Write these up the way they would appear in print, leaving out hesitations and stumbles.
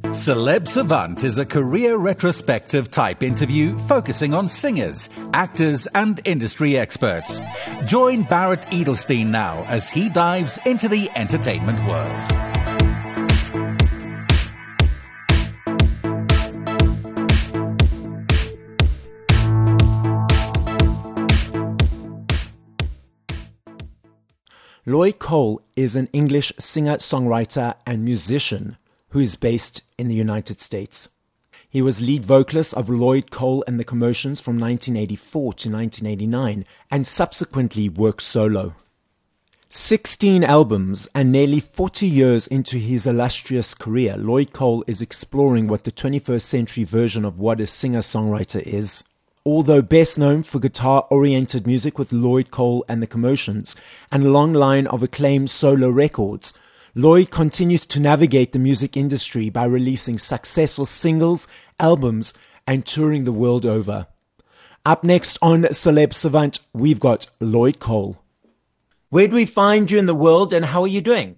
Celeb Savant is a career retrospective type interview focusing on singers, actors, and industry experts. Join Barrett Edelstein now as he dives into the entertainment world. Lloyd Cole is an English singer-songwriter and musician who is based in the United States. He was lead vocalist of Lloyd Cole and the Commotions from 1984 to 1989 and subsequently worked solo. 16 albums and nearly 40 years into his illustrious career, Lloyd Cole is exploring what the 21st century version of what a singer-songwriter is. Although best known for guitar-oriented music with Lloyd Cole and the Commotions and a long line of acclaimed solo records, Lloyd continues to navigate the music industry by releasing successful singles, albums, and touring the world over. Up next on Celeb Savant, we've got Lloyd Cole. Where do we find you in the world and how are you doing?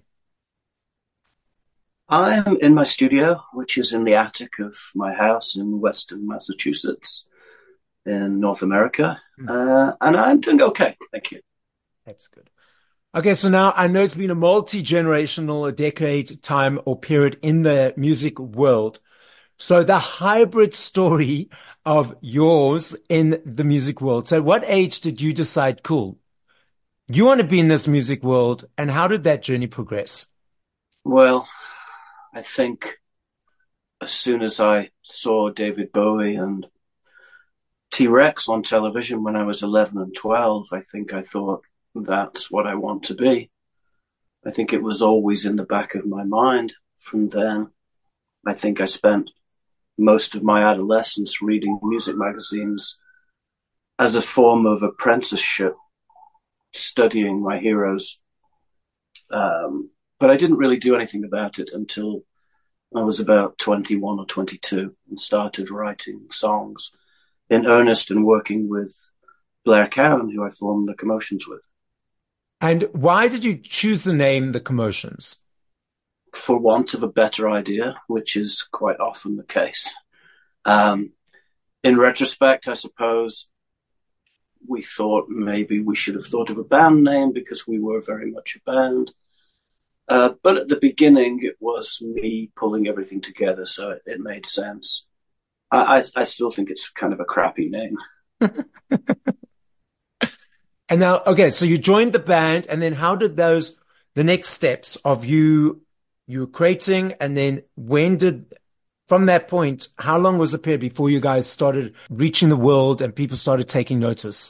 I'm in my studio, which is in the attic of my house in Western Massachusetts in North America. And I'm doing okay. Thank you. That's good. Okay, so now I know it's been a multi-generational, a decade time or period in the music world. So the hybrid story of yours in the music world. So at what age did you decide, cool, you want to be in this music world, and how did that journey progress? Well, I think as soon as I saw David Bowie and T-Rex on television when I was 11 and 12, I thought, that's what I want to be. I think it was always in the back of my mind from then. I think I spent most of my adolescence reading music magazines as a form of apprenticeship, studying my heroes. But I didn't really do anything about it until I was about 21 or 22 and started writing songs in earnest and working with Blair Cowan, who I formed the Commotions with. And why did you choose the name The Commotions? For want of a better idea, which is quite often the case. In retrospect, I suppose we thought maybe we should have thought of a band name because we were very much a band. But at the beginning, it was me pulling everything together, so it made sense. I still think it's kind of a crappy name. And now, okay, so you joined the band, and then how did the next steps of you were creating, and then from that point, how long was the period before you guys started reaching the world and people started taking notice?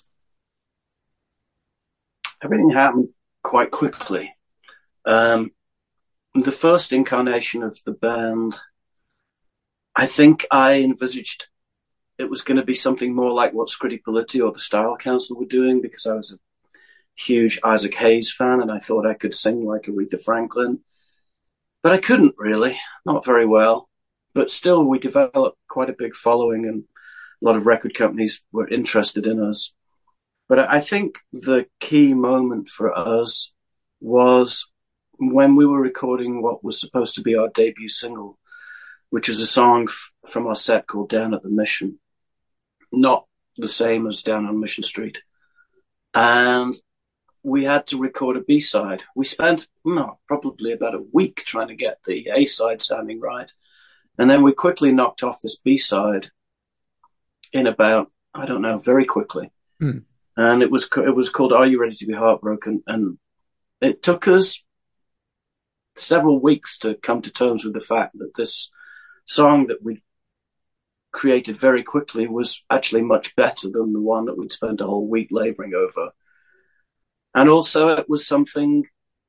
Everything happened quite quickly. The first incarnation of the band, I think I envisaged it was going to be something more like what Scritti Politti or the Style Council were doing, because I was a huge Isaac Hayes fan and I thought I could sing like Aretha Franklin. But I couldn't really, not very well. But still, we developed quite a big following and a lot of record companies were interested in us. But I think the key moment for us was when we were recording what was supposed to be our debut single, which was a song from our set called Down at the Mission. Not the same as Down on Mission Street. And we had to record a B-side. We spent probably about a week trying to get the A-side sounding right. And then we quickly knocked off this B-side in about, very quickly. And it was called Are You Ready to Be Heartbroken? And it took us several weeks to come to terms with the fact that this song that we created very quickly was actually much better than the one that we'd spent a whole week laboring over. And also it was something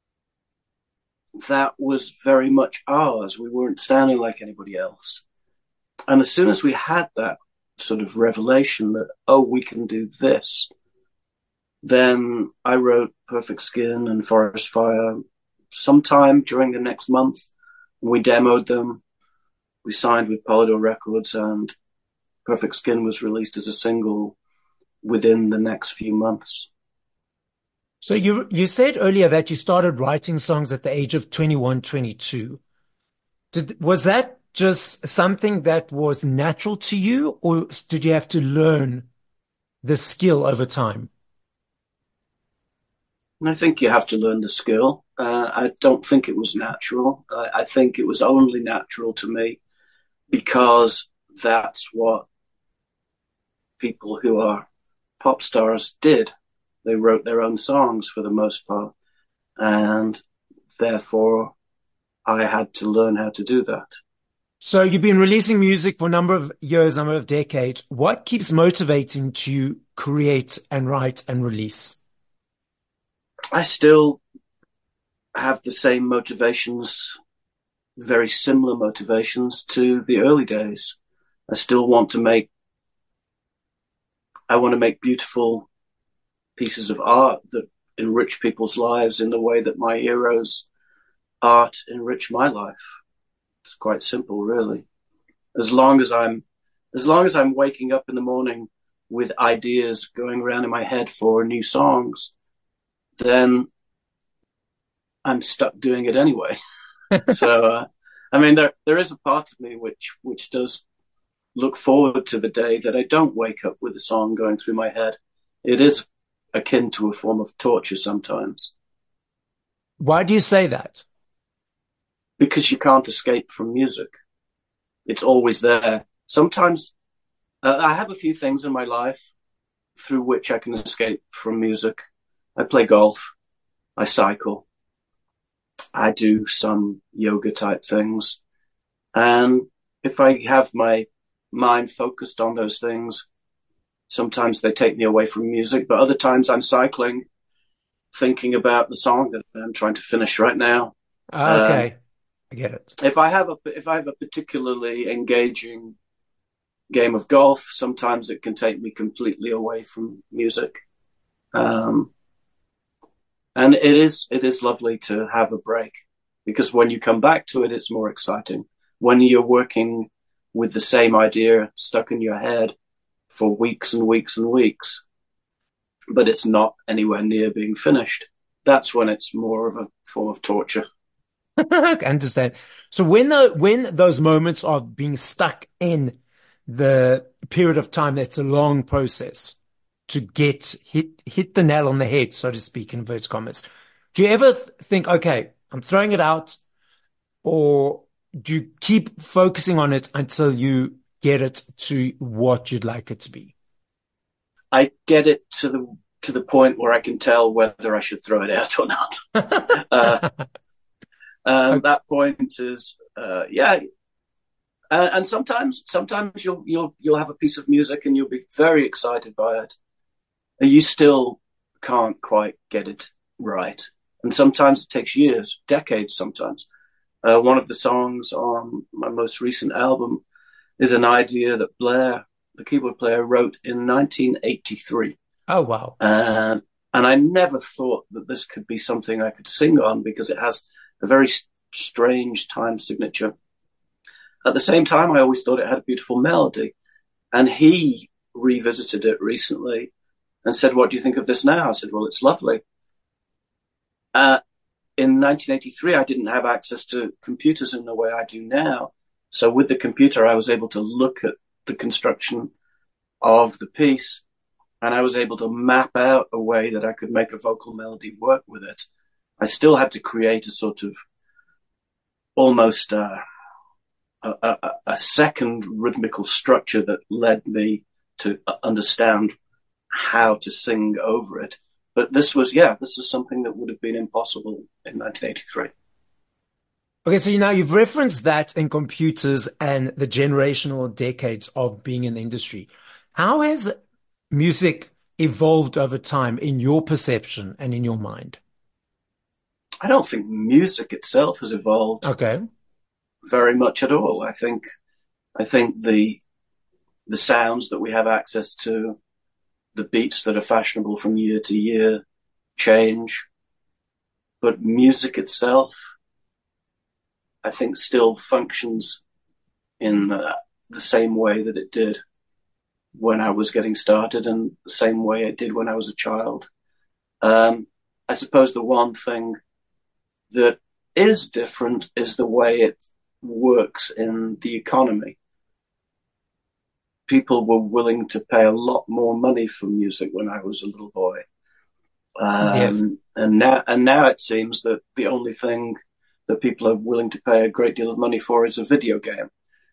that was very much ours. We weren't sounding like anybody else. And as soon as we had that sort of revelation that, we can do this, then I wrote Perfect Skin and Forest Fire sometime during the next month. We demoed them. We signed with Polydor Records, and Perfect Skin was released as a single within the next few months. So you said earlier that you started writing songs at the age of 21, 22. Was that just something that was natural to you, or did you have to learn the skill over time? And I think you have to learn the skill. I don't think it was natural. I think it was only natural to me because that's what people who are pop stars did. They wrote their own songs for the most part. And therefore, I had to learn how to do that. So you've been releasing music for a number of years, number of decades. What keeps motivating to create and write and release? I still have the same motivations, very similar motivations to the early days. I still want to make, I want to make beautiful pieces of art that enrich people's lives in the way that my heroes' art enrich my life. It's quite simple, really. As long as I'm waking up in the morning with ideas going around in my head for new songs, then I'm stuck doing it anyway. So, I mean, there is a part of me which does look forward to the day that I don't wake up with a song going through my head. It is akin to a form of torture sometimes. Why do you say that? Because you can't escape from music. It's always there. Sometimes I have a few things in my life through which I can escape from music. I play golf. I cycle. I do some yoga type things. And if I have my mind focused on those things, sometimes they take me away from music, but other times I'm cycling, thinking about the song that I'm trying to finish right now. Okay. I get it. If I have a particularly engaging game of golf, sometimes it can take me completely away from music. And it is lovely to have a break, because when you come back to it, it's more exciting. When you're working with the same idea stuck in your head for weeks and weeks and weeks, but it's not anywhere near being finished, that's when it's more of a form of torture. I understand. So when those moments of being stuck in the period of time, that's a long process to hit the nail on the head, so to speak, in inverted commas. Do you ever think, okay, I'm throwing it out, or do you keep focusing on it until you get it to what you'd like it to be? I get it to the point where I can tell whether I should throw it out or not. That point is, and sometimes you'll have a piece of music and you'll be very excited by it, and you still can't quite get it right. And sometimes it takes years, decades sometimes. One of the songs on my most recent album is an idea that Blair, the keyboard player, wrote in 1983. Oh, wow. And I never thought that this could be something I could sing on, because it has a very strange time signature. At the same time, I always thought it had a beautiful melody. And he revisited it recently and said, "What do you think of this now?" I said, "Well, it's lovely." In 1983, I didn't have access to computers in the way I do now. So with the computer, I was able to look at the construction of the piece, and I was able to map out a way that I could make a vocal melody work with it. I still had to create a sort of almost a second rhythmical structure that led me to understand how to sing over it. But this was something that would have been impossible in 1983. Okay, so now you've referenced that in computers and the generational decades of being in the industry. How has music evolved over time in your perception and in your mind? I don't think music itself has evolved very much at all. I think the sounds that we have access to, the beats that are fashionable from year to year, change. But music itself, I think, still functions in the same way that it did when I was getting started, and the same way it did when I was a child. I suppose the one thing that is different is the way it works in the economy. People were willing to pay a lot more money for music when I was a little boy. Yes. And now it seems that the only thing that people are willing to pay a great deal of money for is a video game.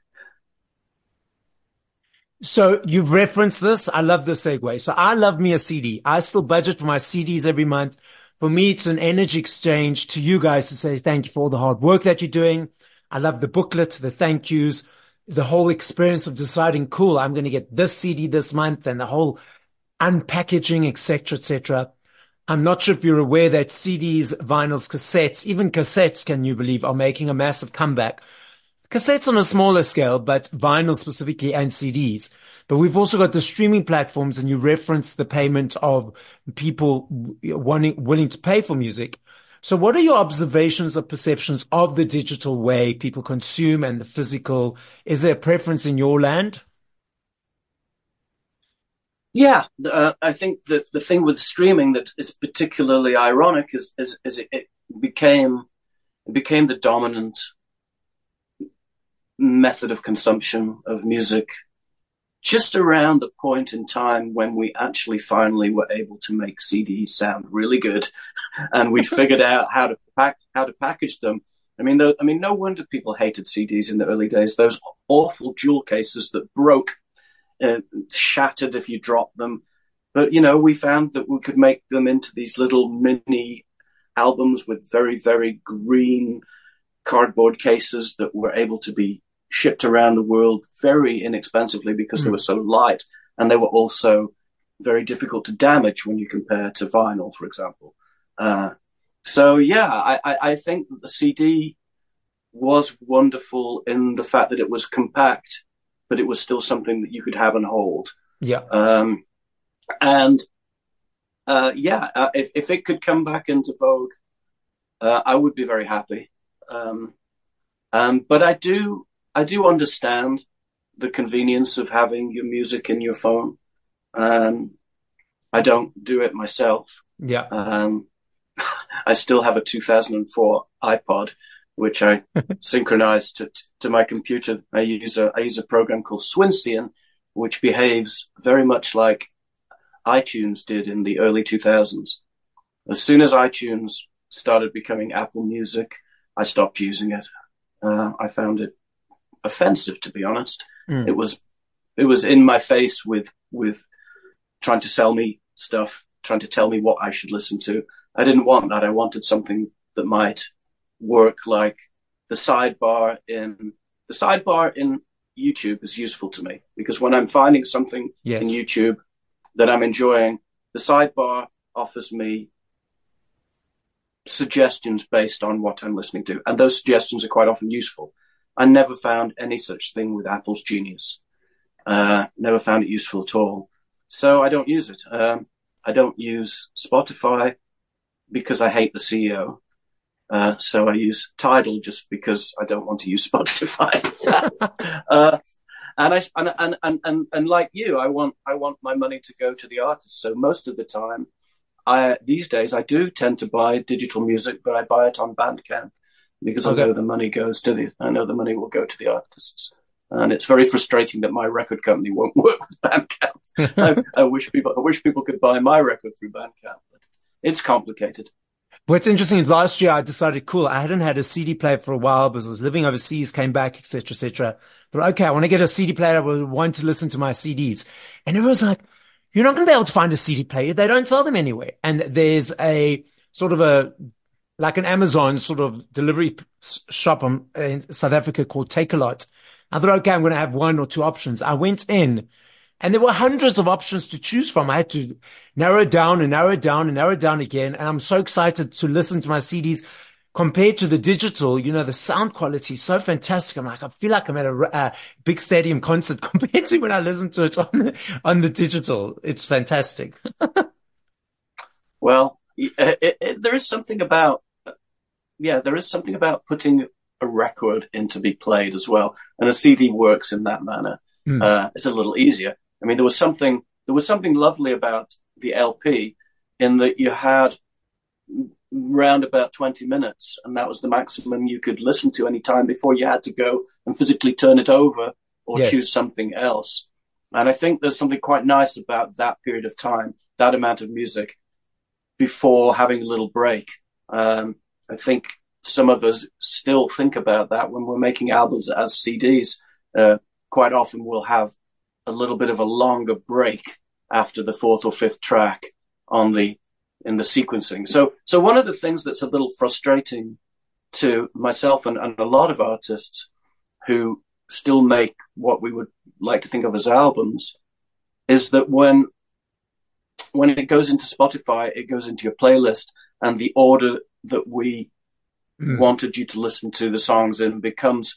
So you've referenced this. I love the segue. So I love me a CD. I still budget for my CDs every month. For me, it's an energy exchange to you guys to say thank you for all the hard work that you're doing. I love the booklet, the thank yous, the whole experience of deciding, cool, I'm going to get this CD this month, and the whole unpackaging, etc., etc. I'm not sure if you're aware that CDs, vinyls, cassettes, even cassettes, can you believe, are making a massive comeback. Cassettes on a smaller scale, but vinyl specifically and CDs. But we've also got the streaming platforms, and you referenced the payment of people willing to pay for music. So what are your observations or perceptions of the digital way people consume and the physical? Is there a preference in your land? Yeah, I think that the thing with streaming that is particularly ironic is it became the dominant method of consumption of music just around the point in time when we actually finally were able to make CDs sound really good, and we figured out how to package them. I mean, no wonder people hated CDs in the early days. Those awful jewel cases that broke, shattered if you dropped them. But we found that we could make them into these little mini albums with very, very green cardboard cases that were able to be shipped around the world very inexpensively because they were so light, and they were also very difficult to damage when you compare to vinyl, for example. So yeah, I think that the CD was wonderful in the fact that it was compact, but it was still something that you could have and hold. Yeah. If it could come back into vogue, I would be very happy. But I do understand the convenience of having your music in your phone. I don't do it myself. Yeah. I still have a 2004 iPod, which I synchronize to my computer. I use a program called Swincean, which behaves very much like iTunes did in the early 2000s. As soon as iTunes started becoming Apple Music, I stopped using it. I found it offensive, to be honest. It was in my face with trying to sell me stuff, trying to tell me what I should listen to. I didn't want that. I wanted something that might work like the sidebar in YouTube is useful to me, because when I'm finding something in YouTube that I'm enjoying, the sidebar offers me suggestions based on what I'm listening to, and those suggestions are quite often useful. I never found any such thing with Apple's Genius. Never found it useful at all. So I don't use it. I don't use Spotify because I hate the CEO. So I use Tidal just because I don't want to use Spotify. And like you, I want my money to go to the artist. So most of the time, these days I do tend to buy digital music, but I buy it on Bandcamp because I know the money will go to the artists. And it's very frustrating that my record company won't work with Bandcamp. I wish people could buy my record through Bandcamp, but it's complicated. What's interesting, last year I decided, cool, I hadn't had a CD player for a while because I was living overseas, came back, etc., etc. But okay, I want to get a CD player. I want to listen to my CDs. And everyone's like, you're not going to be able to find a CD player. They don't sell them anywhere. And there's a sort of like an Amazon sort of delivery shop in South Africa called Takealot. I thought, okay, I'm going to have one or two options. I went in and there were hundreds of options to choose from. I had to narrow it down and narrow it down and narrow it down again. And I'm so excited to listen to my CDs compared to the digital. The sound quality is so fantastic. I'm like, I feel like I'm at a big stadium concert compared to when I listen to it on the digital. It's fantastic. Well, there is something about putting a record in to be played as well. And a CD works in that manner. It's a little easier. I mean, there was something lovely about the LP in that you had round about 20 minutes, and that was the maximum you could listen to any time before you had to go and physically turn it over or choose something else. And I think there's something quite nice about that period of time, that amount of music, before having a little break. I think some of us still think about that when we're making albums as CDs. Quite often we'll have a little bit of a longer break after the fourth or fifth track in the sequencing. So one of the things that's a little frustrating to myself and a lot of artists who still make what we would like to think of as albums is that when it goes into Spotify, it goes into your playlist, and the order that we wanted you to listen to the songs in becomes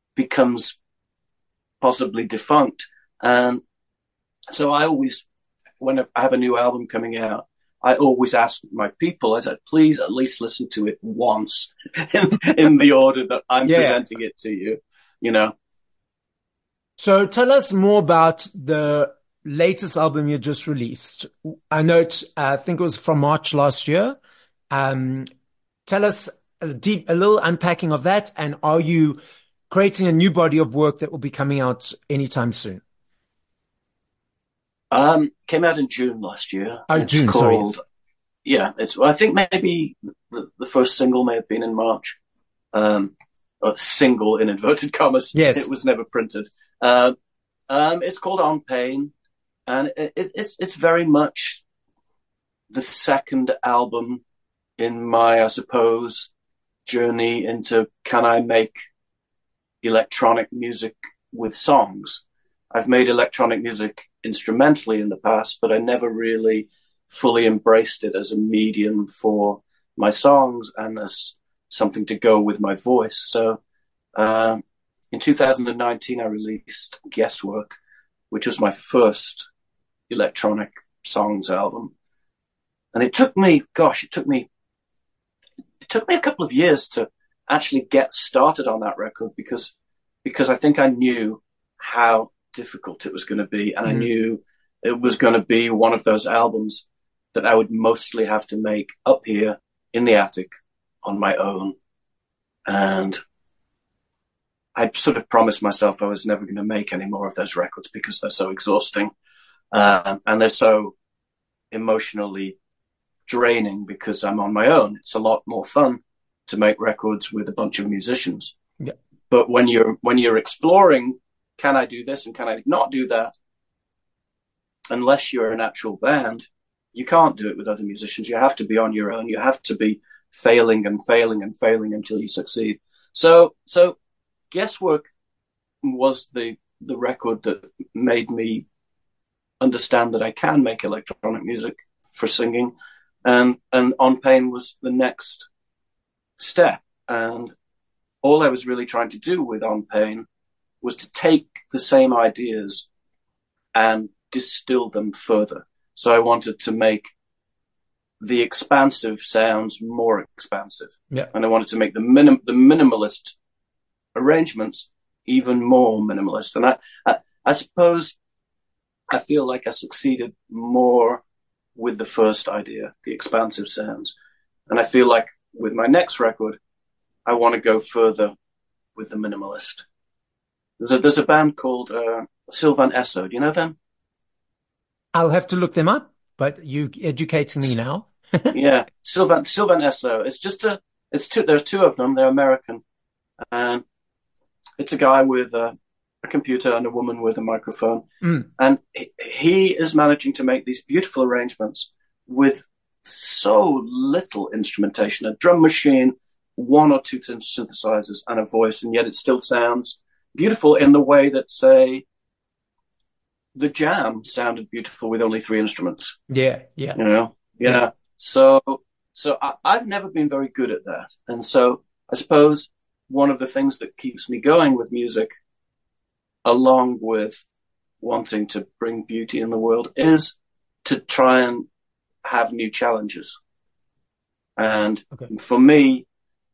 possibly defunct. And so I always, when I have a new album coming out, I always ask my people, I said, please at least listen to it once in the order that I'm presenting it to you, you know. So tell us more about the latest album you just released. I think it was from March last year. Tell us a little unpacking of that. And are you creating a new body of work that will be coming out anytime soon? Came out in June last year. Oh, it's June, called, sorry. Yeah, I think maybe the first single may have been in March. A single in inverted commas. Yes. It was never printed. It's called On Pain, and it's very much the second album in my, I suppose, journey into, can I make electronic music with songs? I've made electronic music instrumentally in the past, but I never really fully embraced it as a medium for my songs and as something to go with my voice. So in 2019, I released Guesswork, which was my first electronic songs album. And it took me a couple of years to actually get started on that record because I think I knew how difficult it was going to be. And I knew it was going to be one of those albums that I would mostly have to make up here in the attic on my own. And I sort of promised myself I was never going to make any more of those records because they're so exhausting. And they're so emotionally draining because I'm on my own. It's a lot more fun to make records with a bunch of musicians. Yeah. But when you're exploring, can I do this and can I not do that? Unless you're an actual band, you can't do it with other musicians. You have to be on your own. You have to be failing and failing and failing until you succeed. So Guesswork was the record that made me understand that I can make electronic music for singing. And On Pain was the next step. And all I was really trying to do with On Pain was to take the same ideas and distill them further. So I wanted to make the expansive sounds more expansive. Yeah. And I wanted to make the minimalist arrangements even more minimalist. And I suppose I feel like I succeeded more with the first idea, the expansive sounds. And I feel like with my next record, I want to go further with the minimalist. There's a band called Sylvan Esso. Do you know them? I'll have to look them up, but you educating me now. Yeah, Sylvan Esso. There are two of them. They're American, and it's a guy with a computer and a woman with a microphone, and he is managing to make these beautiful arrangements with so little instrumentation: a drum machine, one or two synthesizers, and a voice, and yet it still sounds beautiful in the way that, say, The Jam sounded beautiful with only three instruments. Yeah. You know? Yeah. So I've never been very good at that. And so I suppose one of the things that keeps me going with music, along with wanting to bring beauty in the world, is to try and have new challenges. And for me,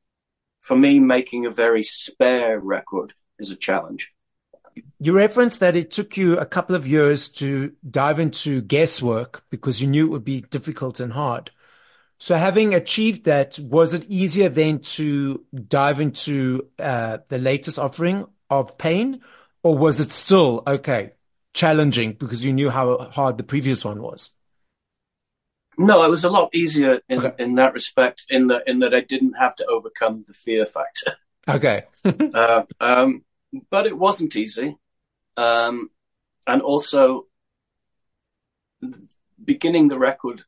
making a very spare record is a challenge. You referenced that it took you a couple of years to dive into Guesswork because you knew it would be difficult and hard. So having achieved that, was it easier then to dive into the latest offering of Pain, or was it still okay, challenging because you knew how hard the previous one was? No, it was a lot easier Okay. in that respect, in that I didn't have to overcome the fear factor. Okay. Uh, um, but it wasn't easy. Um, and also, beginning the record,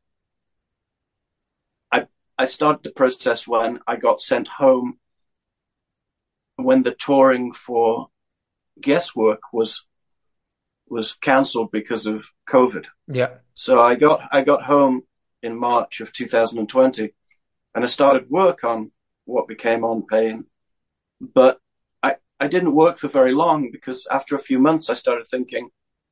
I started the process when I got sent home, when the touring for Guesswork was cancelled because of COVID. Yeah. So I got home in March of 2020, and I started work on what became On Pain. But I didn't work for very long, because after a few months I started thinking,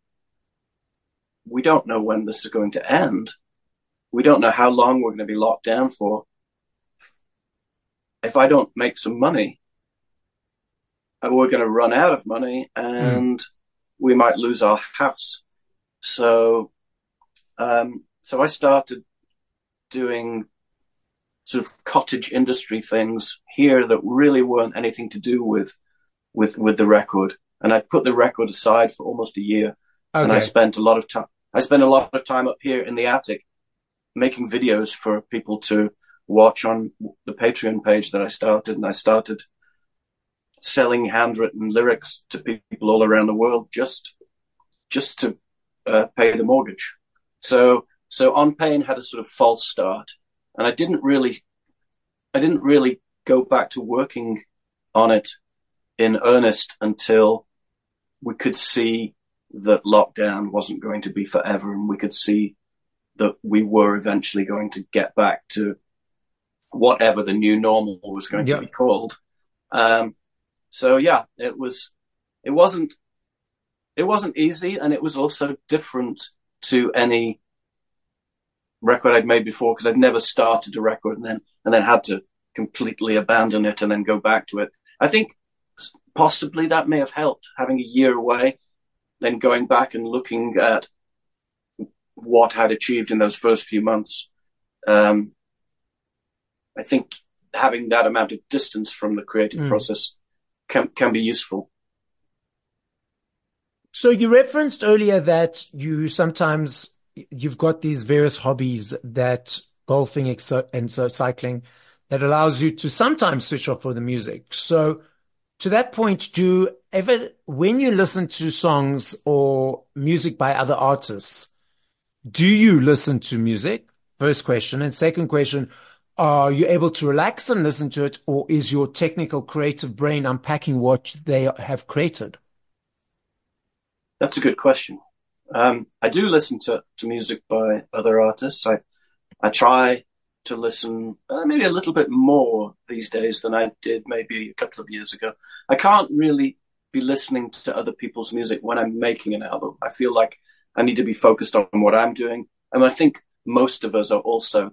we don't know when this is going to end. We don't know how long we're going to be locked down for. If I don't make some money, we're going to run out of money, and we might lose our house. So, so I started doing sort of cottage industry things here that really weren't anything to do with the record. And I put the record aside for almost a year, and I Okay. spent a lot of time. I spent a lot of time up here in the attic making videos for people to watch on the Patreon page that I started, and I started selling handwritten lyrics to people all around the world just to pay the mortgage. So On Pain had a sort of false start, and I didn't really go back to working on it in earnest until we could see that lockdown wasn't going to be forever, and we could see that we were eventually going to get back to whatever the new normal was going to Yeah. be called. So yeah, it wasn't easy, and it was also different to any record I'd made before, because I'd never started a record and then had to completely abandon it and then go back to it. I think possibly that may have helped, having a year away, then going back and looking at what I'd achieved in those first few months. I think having that amount of distance from the creative process can be useful. So you referenced earlier that you've got these various hobbies, that golfing and so cycling, that allows you to sometimes switch off for the music. So to that point, do you ever, when you listen to songs or music by other artists, do you listen to music? First question. And second question, are you able to relax and listen to it, or is your technical creative brain unpacking what they have created? That's a good question. I do listen to music by other artists. I try to listen maybe a little bit more these days than I did maybe a couple of years ago. I can't really be listening to other people's music when I'm making an album. I feel like I need to be focused on what I'm doing. And I think most of us are also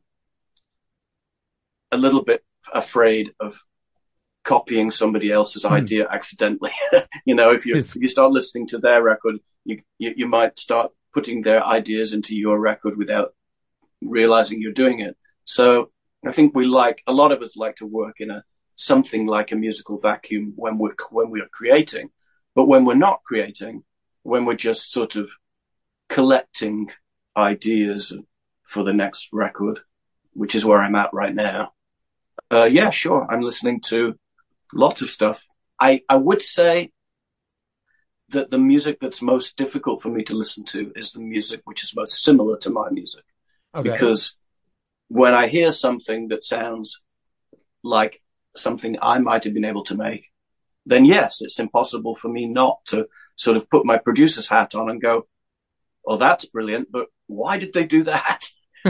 a little bit afraid of copying somebody else's idea accidentally. If you start listening to their record, you might start putting their ideas into your record without realizing you're doing it. So I think a lot of us like to work in something like a musical vacuum when we're creating. But when we're not creating, when we're just sort of collecting ideas for the next record, which is where I'm at right now. Yeah, sure. I'm listening to lots of stuff. I would say that the music that's most difficult for me to listen to is the music which is most similar to my music. Okay. Because when I hear something that sounds like something I might have been able to make, then yes, it's impossible for me not to sort of put my producer's hat on and go, oh, that's brilliant, but why did they do that?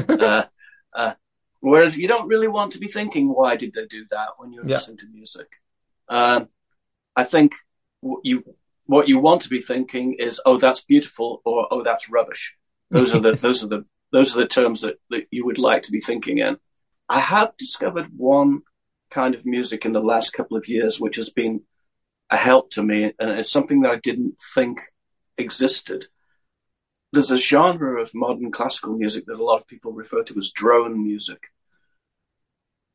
Whereas you don't really want to be thinking, why did they do that when you're listening to music? I think what you want to be thinking is, oh, that's beautiful, or oh, that's rubbish. Those are the terms that you would like to be thinking in. I have discovered one kind of music in the last couple of years which has been a help to me, and it's something that I didn't think existed. There's a genre of modern classical music that a lot of people refer to as drone music.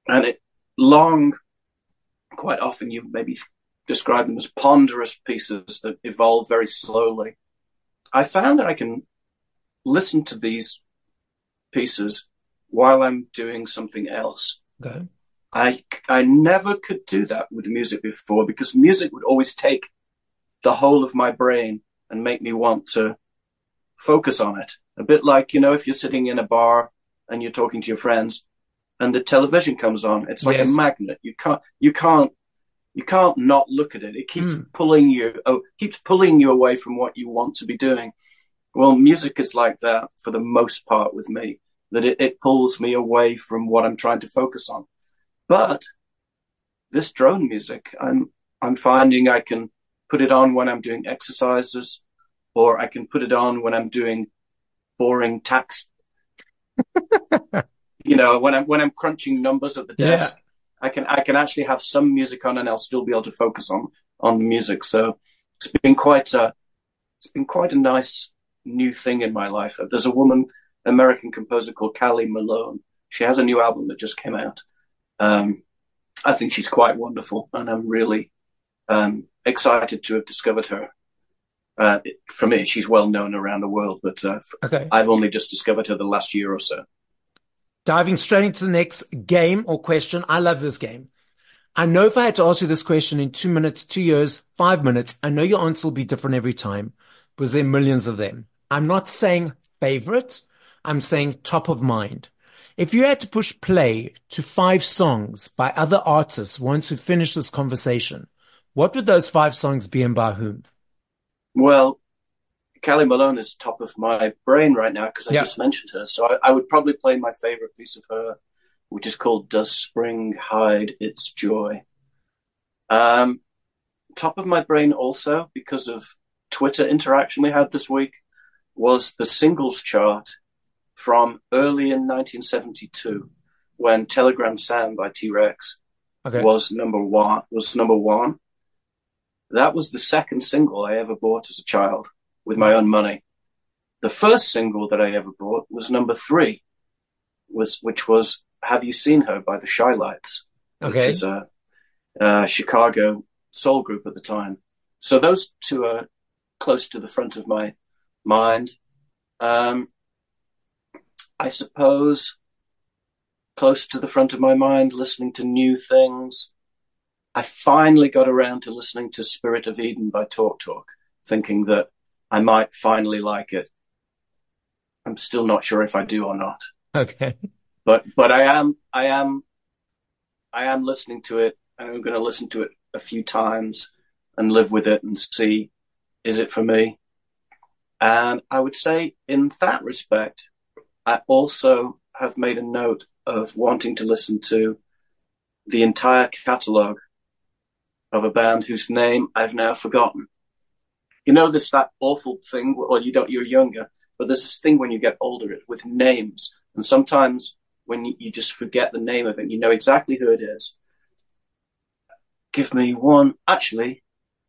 And long, quite often you maybe describe them as ponderous pieces that evolve very slowly. I found that I can listen to these pieces while I'm doing something else. Okay. I never could do that with music before, because music would always take the whole of my brain and make me want to focus on it. A bit like, if you're sitting in a bar and you're talking to your friends and the television comes on, it's like a magnet. You can't not look at it. It keeps pulling you away from what you want to be doing. Well, music is like that for the most part with me, that it pulls me away from what I'm trying to focus on. But this drone music, I'm finding I can put it on when I'm doing exercises, or I can put it on when I'm doing boring tax. When I'm crunching numbers at the desk, I can actually have some music on and I'll still be able to focus on the music. So it's been quite a nice new thing in my life. There's a American composer called Callie Malone. She has a new album that just came out. I think she's quite wonderful, and I'm really excited to have discovered her. For me, she's well known around the world, but I've only just discovered her the last year or so. Diving straight into the next game or question. I love this game. I know if I had to ask you this question in 2 minutes, 2 years, 5 minutes, I know your answer will be different every time, because there are millions of them. I'm not saying favorite. I'm saying top of mind. If you had to push play to 5 songs by other artists once we finish this conversation, what would those 5 songs be and by whom? Well, Callie Malone is top of my brain right now because I just mentioned her. So I would probably play my favorite piece of her, which is called Does Spring Hide Its Joy? Top of my brain also, because of Twitter interaction we had this week, was the singles chart from early in 1972, when Telegram Sam by T-Rex was number one. That was the second single I ever bought as a child with my own money. The first single that I ever bought was number 3, which was Have You Seen Her by the Shy Lights, which is a Chicago soul group at the time. So those two are close to the front of my mind. I suppose close to the front of my mind, listening to new things. I finally got around to listening to Spirit of Eden by Talk Talk, thinking that I might finally like it. I'm still not sure if I do or not. Okay. But I am listening to it, and I'm going to listen to it a few times and live with it and see, is it for me? And I would say in that respect, I also have made a note of wanting to listen to the entire catalogue of a band whose name I've now forgotten. There's that awful thing, you're younger, but there's this thing when you get older with names. And sometimes when you just forget the name of it, you know exactly who it is. Give me one. Actually,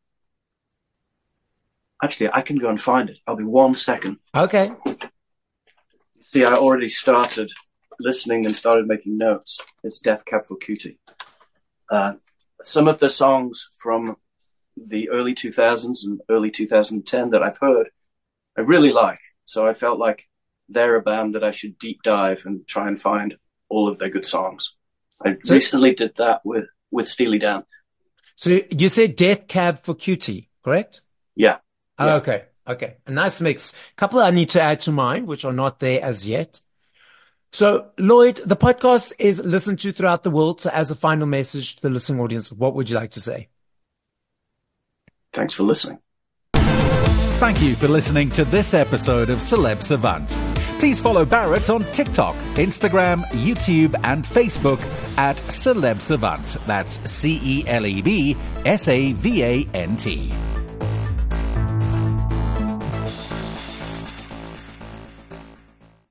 I can go and find it. I'll be 1 second. Okay. See, I already started listening and started making notes. It's Death Cab for Cutie. Some of the songs from the early 2000s and early 2010 that I've heard, I really like. So I felt like they're a band that I should deep dive and try and find all of their good songs. I recently did that with Steely Dan. So you said Death Cab for Cutie, correct? Yeah. Oh, okay. A nice mix. A couple I need to add to mine, which are not there as yet. So, Lloyd, the podcast is listened to throughout the world. So as a final message to the listening audience, what would you like to say? Thanks for listening. Thank you for listening to this episode of Celeb Savant. Please follow Barrett on TikTok, Instagram, YouTube, and Facebook at Celeb Savant. That's CelebSavant.